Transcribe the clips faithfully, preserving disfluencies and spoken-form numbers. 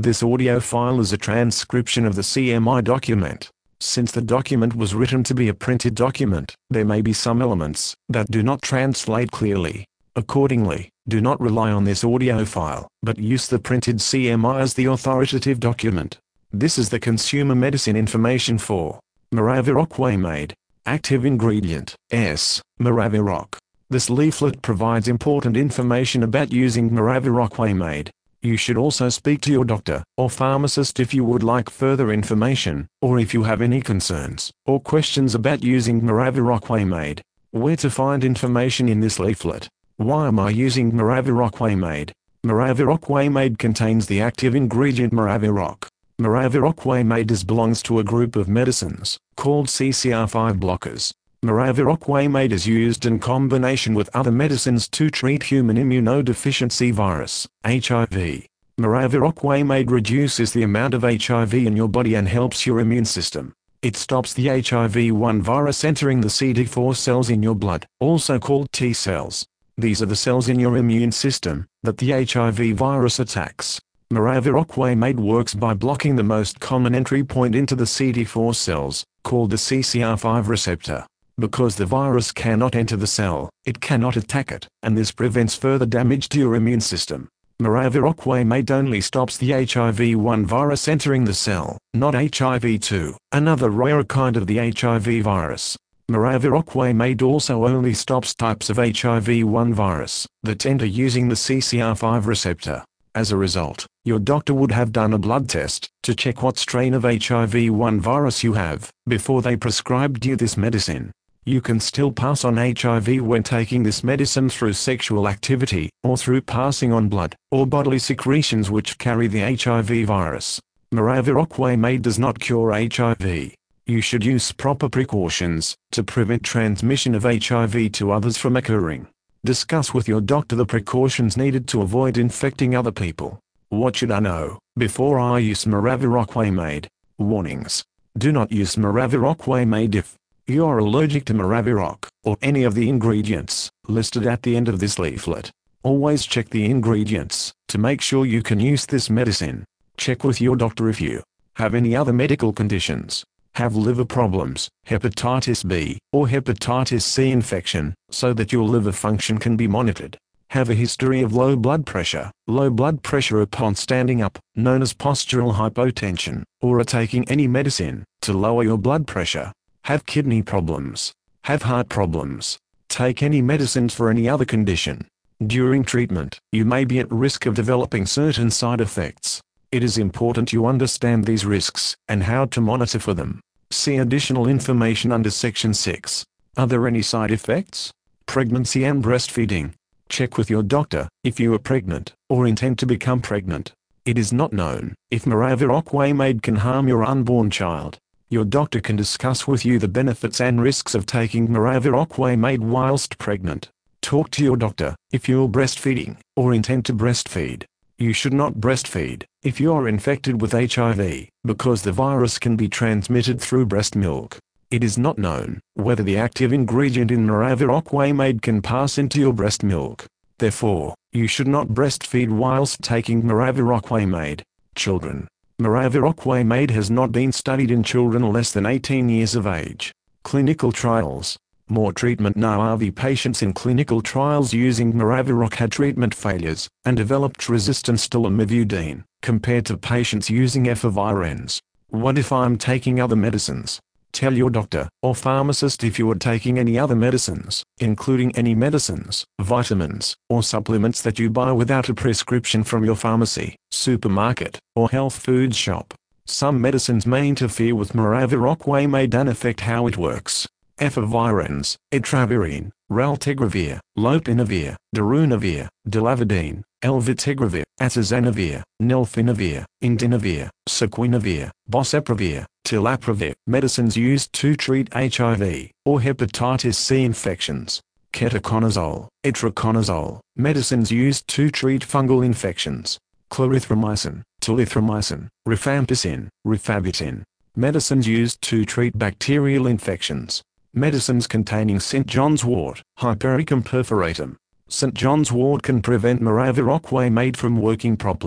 This audio file is a transcription of the C M I document. Since the document was written to be a printed document, there may be some elements that do not translate clearly. Accordingly, do not rely on this audio file, but use the printed C M I as the authoritative document. This is the consumer medicine information for Maraviroc Waymade. Active ingredient, S. Maraviroc. This leaflet provides important information about using Maraviroc Waymade. You should also speak to your doctor or pharmacist if you would like further information, or if you have any concerns or questions about using Maraviroc Waymade. Where to find information in this leaflet? Why am I using Maraviroc Waymade? Maraviroc Waymade contains the active ingredient Maraviroc. Maraviroc Waymade belongs to a group of medicines called C C R five blockers. Maraviroc Waymade is used in combination with other medicines to treat human immunodeficiency virus, H I V. Maraviroc Waymade reduces the amount of H I V in your body and helps your immune system. It stops the H I V one virus entering the C D four cells in your blood, also called T cells. These are the cells in your immune system that the H I V virus attacks. Maraviroc Waymade works by blocking the most common entry point into the C D four cells, called the C C R five receptor. Because the virus cannot enter the cell, it cannot attack it, and this prevents further damage to your immune system. Maraviroc Waymade only stops the H I V one virus entering the cell, not H I V two, another rare kind of the H I V virus. Maraviroc Waymade also only stops types of H I V one virus that enter using the C C R five receptor. As a result, your doctor would have done a blood test to check what strain of H I V one virus you have before they prescribed you this medicine. You can still pass on H I V when taking this medicine through sexual activity, or through passing on blood or bodily secretions which carry the H I V virus. Maraviroc Waymade does not cure H I V. You should use proper precautions to prevent transmission of H I V to others from occurring. Discuss with your doctor the precautions needed to avoid infecting other people. What should I know before I use Maraviroc Waymade? Warnings. Do not use Maraviroc Waymade if you are allergic to Maraviroc or any of the ingredients listed at the end of this leaflet. Always check the ingredients to make sure you can use this medicine. Check with your doctor if you have any other medical conditions, have liver problems, hepatitis B, or hepatitis C infection, so that your liver function can be monitored. Have a history of low blood pressure, low blood pressure upon standing up, known as postural hypotension, or are taking any medicine to lower your blood pressure. Have kidney problems. Have heart problems. Take any medicines for any other condition. During treatment, you may be at risk of developing certain side effects. It is important you understand these risks and how to monitor for them. See additional information under Section six. Are there any side effects? Pregnancy and breastfeeding. Check with your doctor if you are pregnant or intend to become pregnant. It is not known if Maraviroc Waymade can harm your unborn child. Your doctor can discuss with you the benefits and risks of taking Maraviroc Waymade whilst pregnant. Talk to your doctor if you are breastfeeding or intend to breastfeed. You should not breastfeed if you are infected with H I V, because the virus can be transmitted through breast milk. It is not known whether the active ingredient in Maraviroc Waymade can pass into your breast milk. Therefore, you should not breastfeed whilst taking Maraviroc Waymade. Children. Maraviroc Waymade has not been studied in children less than eighteen years of age. Clinical trials. More treatment naive patients in clinical trials using Maraviroc had treatment failures and developed resistance to lamivudine, compared to patients using efavirenz. What if I'm taking other medicines? Tell your doctor or pharmacist if you are taking any other medicines, including any medicines, vitamins, or supplements that you buy without a prescription from your pharmacy, supermarket, or health food shop. Some medicines may interfere with Maraviroc Waymade and affect how it works. Efavirenz, etravirine, raltegravir, lopinavir, darunavir, dilavidine, elvitegravir, atazanavir, nalfinavir, indinavir, sequinavir, boceprevir, tilaprevir. Medicines used to treat H I V or hepatitis C infections. Ketoconazole, itraconazole. Medicines used to treat fungal infections. Clarithromycin, telithromycin, rifampicin, rifabutin. Medicines used to treat bacterial infections. Medicines containing Saint John's wort, Hypericum perforatum. Saint John's wort can prevent Maraviroc Waymade from working properly.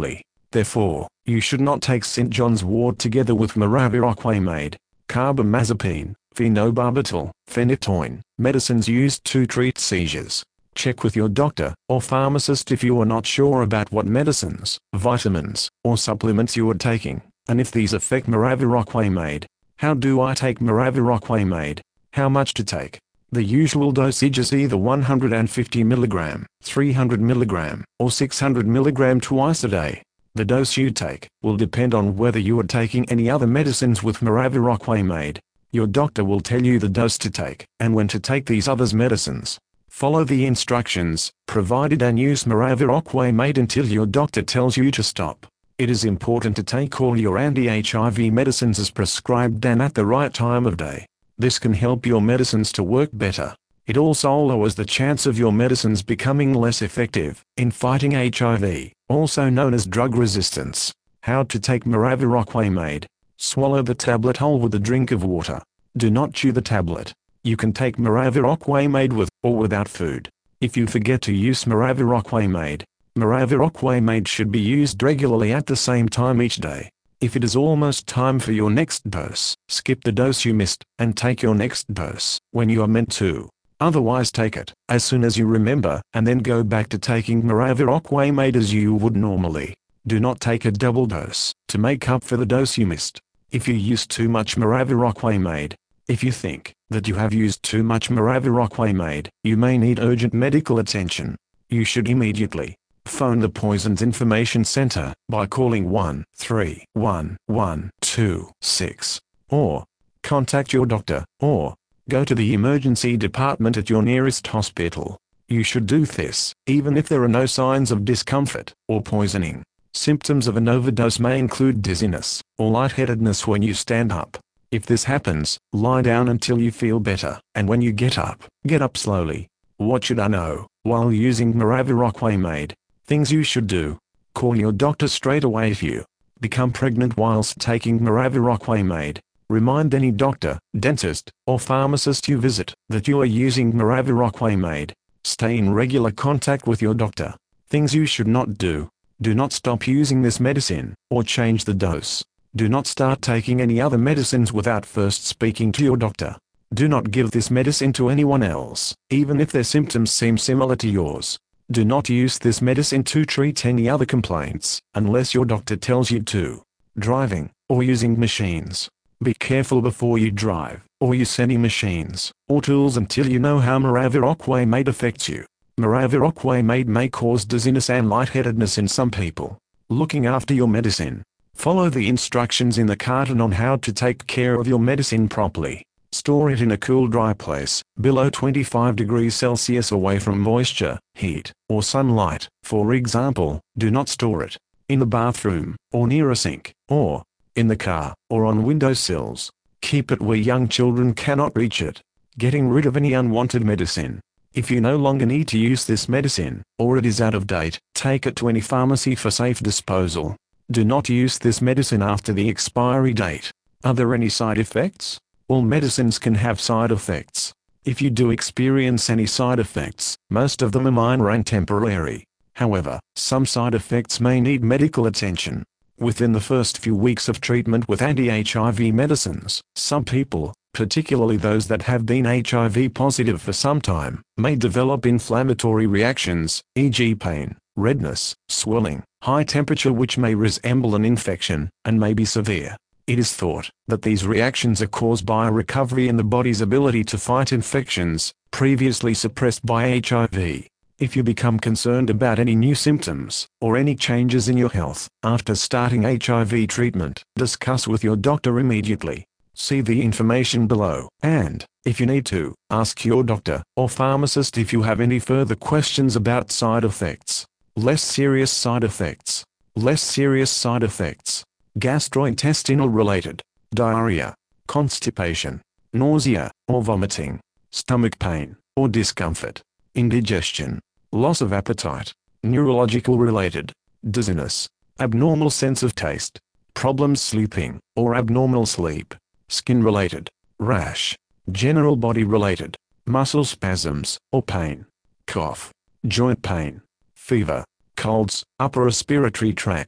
Therefore, you should not take Saint John's wort together with maraviroquamide, carbamazepine, phenobarbital, phenytoin, medicines used to treat seizures. Check with your doctor or pharmacist if you are not sure about what medicines, vitamins, or supplements you are taking, and if these affect maraviroquamide. How do I take maraviroquamide? How much to take? The usual dosage is either one hundred fifty milligrams, three hundred milligrams, or six hundred milligrams twice a day. The dose you take will depend on whether you are taking any other medicines with maraviroquamide. Your doctor will tell you the dose to take and when to take these other medicines. Follow the instructions provided and use maraviroquamide until your doctor tells you to stop. It is important to take all your anti-H I V medicines as prescribed and at the right time of day. This can help your medicines to work better. It also lowers the chance of your medicines becoming less effective in fighting H I V, also known as drug resistance. How to take maraviroquamide? Swallow the tablet whole with a drink of water. Do not chew the tablet. You can take maraviroquamide with or without food. If you forget to use maraviroquamide, maraviroquamide should be used regularly at the same time each day. If it is almost time for your next dose, skip the dose you missed and take your next dose when you are meant to. Otherwise take it as soon as you remember and then go back to taking maraviroquamide as you would normally. Do not take a double dose to make up for the dose you missed. If you use too much maraviroquamide, if you think that you have used too much maraviroquamide, you may need urgent medical attention. You should immediately phone the Poisons Information Center by calling one three one one two six, or contact your doctor, or go to the emergency department at your nearest hospital. You should do this even if there are no signs of discomfort or poisoning. Symptoms of an overdose may include dizziness or lightheadedness when you stand up. If this happens, lie down until you feel better, and when you get up, get up slowly. What should I know while using maraviroquamide? Things you should do. Call your doctor straight away if you become pregnant whilst taking maraviroquamide. Remind any doctor, dentist, or pharmacist you visit that you are using maraviroquamide. Stay in regular contact with your doctor. Things you should not do. Do not stop using this medicine, or change the dose. Do not start taking any other medicines without first speaking to your doctor. Do not give this medicine to anyone else, even if their symptoms seem similar to yours. Do not use this medicine to treat any other complaints, unless your doctor tells you to. Driving, or using machines. Be careful before you drive, or use any machines, or tools until you know how maraviroquamide affects you. Maraviroquamide may cause dizziness and lightheadedness in some people. Looking after your medicine. Follow the instructions in the carton on how to take care of your medicine properly. Store it in a cool, dry place, below twenty-five degrees Celsius, away from moisture, heat, or sunlight. For example, do not store it in the bathroom, or near a sink, or in the car, or on windowsills. Keep it where young children cannot reach it. Getting rid of any unwanted medicine. If you no longer need to use this medicine, or it is out of date, take it to any pharmacy for safe disposal. Do not use this medicine after the expiry date. Are there any side effects? All medicines can have side effects. If you do experience any side effects, most of them are minor and temporary. However, some side effects may need medical attention. Within the first few weeks of treatment with anti-H I V medicines, some people, particularly those that have been H I V positive for some time, may develop inflammatory reactions, for example pain, redness, swelling, high temperature, which may resemble an infection, and may be severe. It is thought that these reactions are caused by a recovery in the body's ability to fight infections previously suppressed by H I V. If you become concerned about any new symptoms, or any changes in your health after starting H I V treatment, discuss with your doctor immediately. See the information below, and, if you need to, ask your doctor or pharmacist if you have any further questions about side effects. Less serious side effects. Less serious side effects. Gastrointestinal related. Diarrhea, constipation, nausea, or vomiting, stomach pain, or discomfort, indigestion, loss of appetite, neurological related, dizziness, abnormal sense of taste, problems sleeping, or abnormal sleep, skin related, rash, general body related, muscle spasms, or pain, cough, joint pain, fever, colds, upper respiratory tract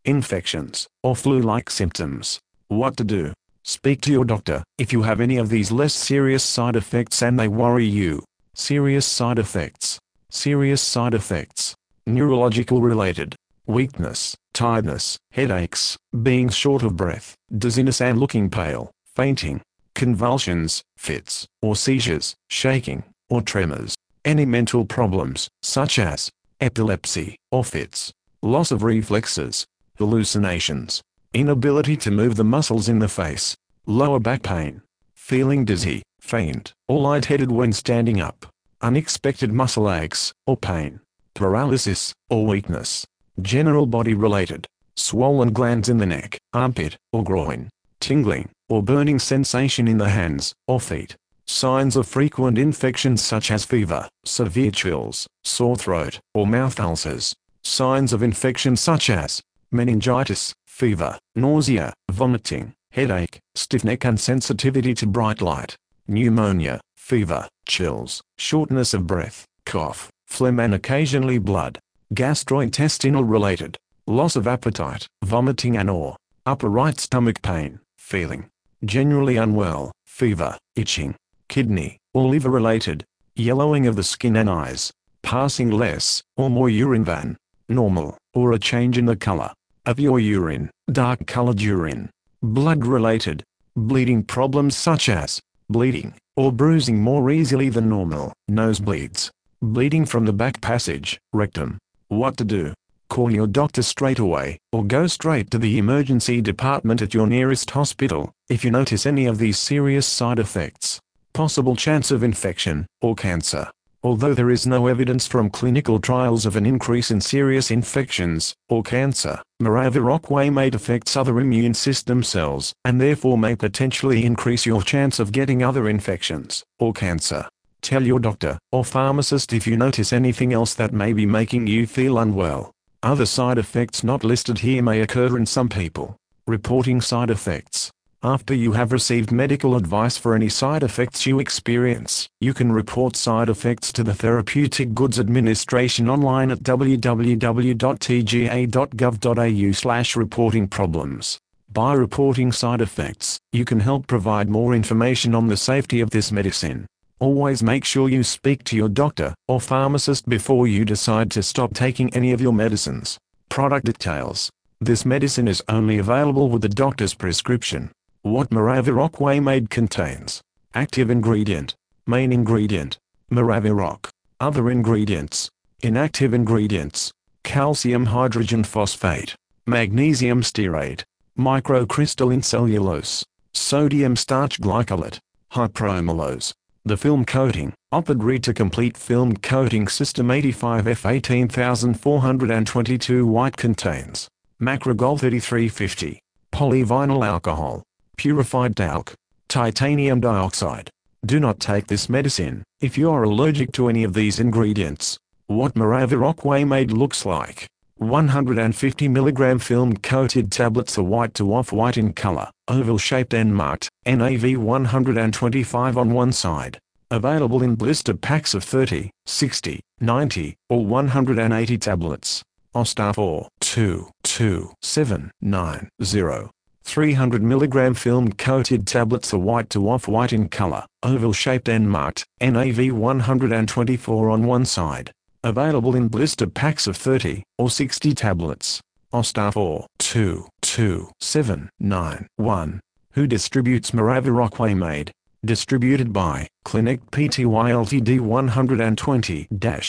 infections, or flu-like symptoms. What to do? Speak to your doctor if you have any of these less serious side effects and they worry you. Serious side effects. Serious side effects. Neurological related. Weakness, tiredness, headaches, being short of breath, dizziness and looking pale, fainting, convulsions, fits, or seizures, shaking, or tremors. Any mental problems, such as epilepsy, or fits, loss of reflexes, hallucinations, inability to move the muscles in the face, lower back pain, feeling dizzy, faint, or lightheaded when standing up, unexpected muscle aches, or pain, paralysis, or weakness, general body related, swollen glands in the neck, armpit, or groin, tingling, or burning sensation in the hands, or feet, signs of frequent infections such as fever, severe chills, sore throat, or mouth ulcers, signs of infection such as meningitis, fever, nausea, vomiting, headache, stiff neck and sensitivity to bright light, pneumonia, fever, chills, shortness of breath, cough, phlegm and occasionally blood, gastrointestinal related, loss of appetite, vomiting and or upper right stomach pain, feeling generally unwell, fever, itching, kidney or liver related, yellowing of the skin and eyes, passing less or more urine than normal, or a change in the color of your urine, dark colored urine, blood related, bleeding problems such as bleeding or bruising more easily than normal, nosebleeds, bleeding from the back passage, rectum. What to do? Call your doctor straight away, or go straight to the emergency department at your nearest hospital, if you notice any of these serious side effects. Possible chance of infection, or cancer. Although there is no evidence from clinical trials of an increase in serious infections, or cancer, Maraviraquimate affects other immune system cells, and therefore may potentially increase your chance of getting other infections, or cancer. Tell your doctor, or pharmacist if you notice anything else that may be making you feel unwell. Other side effects not listed here may occur in some people. Reporting side effects. After you have received medical advice for any side effects you experience, you can report side effects to the Therapeutic Goods Administration online at w w w dot t g a dot gov dot a u slash reporting problems. By reporting side effects, you can help provide more information on the safety of this medicine. Always make sure you speak to your doctor or pharmacist before you decide to stop taking any of your medicines. Product details. This medicine is only available with the doctor's prescription. What Maraviraquimate contains. Active ingredient. Main ingredient. Maravirac. Other ingredients. Inactive ingredients. Calcium hydrogen phosphate. Magnesium stearate. Microcrystalline cellulose. Sodium starch glycolate. Hypromellose. The film coating, Opad-Rita Complete Film Coating System eighty-five F one eight four two two white contains Macrogol thirty-three fifty, polyvinyl alcohol, purified talc, titanium dioxide. Do not take this medicine if you are allergic to any of these ingredients. What Maraviraquimate looks like. one hundred fifty milligram film-coated tablets are white to off-white in color, oval-shaped and marked, N A V one hundred twenty-five on one side. Available in blister packs of thirty, sixty, ninety, or one hundred eighty tablets. Ostar four two two seven nine zero. three hundred milligram film-coated tablets are white to off-white in color, oval-shaped and marked, N A V one hundred twenty-four on one side. Available in blister packs of thirty or sixty tablets. Ostar four two two seven nine one. Who distributes Maraviraquimate? Distributed by Clinic Pty Ltd one twenty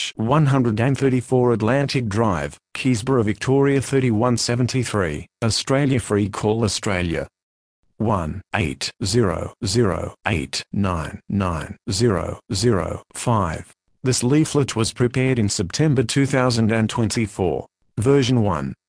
one thirty-four Atlantic Drive, Keysborough, Victoria thirty-one seventy-three, Australia. Free call Australia one eight zero zero eight nine nine zero zero five. This leaflet was prepared in September two thousand twenty-four. Version one.